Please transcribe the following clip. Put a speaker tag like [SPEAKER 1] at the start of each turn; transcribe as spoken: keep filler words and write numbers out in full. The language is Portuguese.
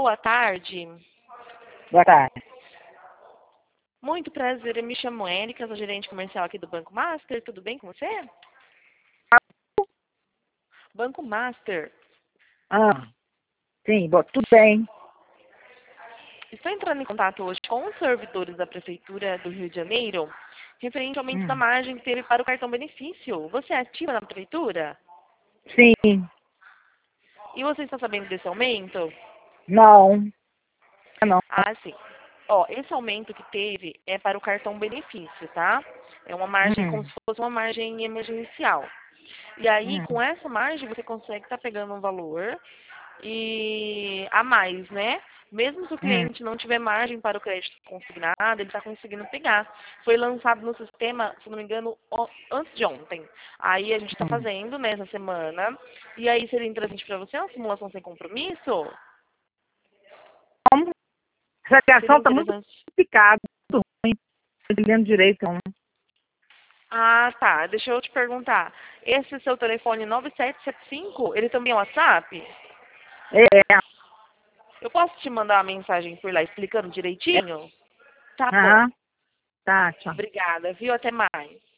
[SPEAKER 1] boa tarde.
[SPEAKER 2] Boa tarde.
[SPEAKER 1] Muito prazer, eu me chamo Érica, sou gerente comercial aqui do Banco Master. Tudo bem com você? Banco Master.
[SPEAKER 2] Ah, sim, bo- tudo bem.
[SPEAKER 1] Estou entrando em contato hoje com os servidores da Prefeitura do Rio de Janeiro, referente ao aumento da
[SPEAKER 2] Hum,
[SPEAKER 1] margem que teve para o cartão benefício. Você é ativa na Prefeitura?
[SPEAKER 2] sim,
[SPEAKER 1] E você está sabendo desse aumento?
[SPEAKER 2] não, não.
[SPEAKER 1] Ah, sim. Ó, esse aumento que teve é para o cartão benefício, tá? É uma margem como
[SPEAKER 2] Hum,
[SPEAKER 1] se fosse uma margem emergencial. E aí,
[SPEAKER 2] hum,
[SPEAKER 1] com essa margem, você consegue estar pegando um valor e a mais, né? Mesmo se o
[SPEAKER 2] hum,
[SPEAKER 1] cliente não tiver margem para o crédito consignado, ele está conseguindo pegar. Foi lançado no sistema, se não me engano, o- antes de ontem. Aí a gente está
[SPEAKER 2] hum.
[SPEAKER 1] fazendo nessa semana. E aí seria interessante para você uma simulação sem compromisso?
[SPEAKER 2] Como? Essa
[SPEAKER 1] Seria
[SPEAKER 2] ligação está muito
[SPEAKER 1] interessante.
[SPEAKER 2] complicada, muito ruim, não tô entendendo direito. Não.
[SPEAKER 1] Ah, tá. Deixa eu te perguntar. Esse seu telefone nove sete sete cinco, ele também é WhatsApp?
[SPEAKER 2] É,
[SPEAKER 1] Eu posso te mandar uma mensagem por lá explicando
[SPEAKER 2] é,
[SPEAKER 1] direitinho? Tá bom.
[SPEAKER 2] ah, tá, tchau.
[SPEAKER 1] Obrigada, viu? Até mais.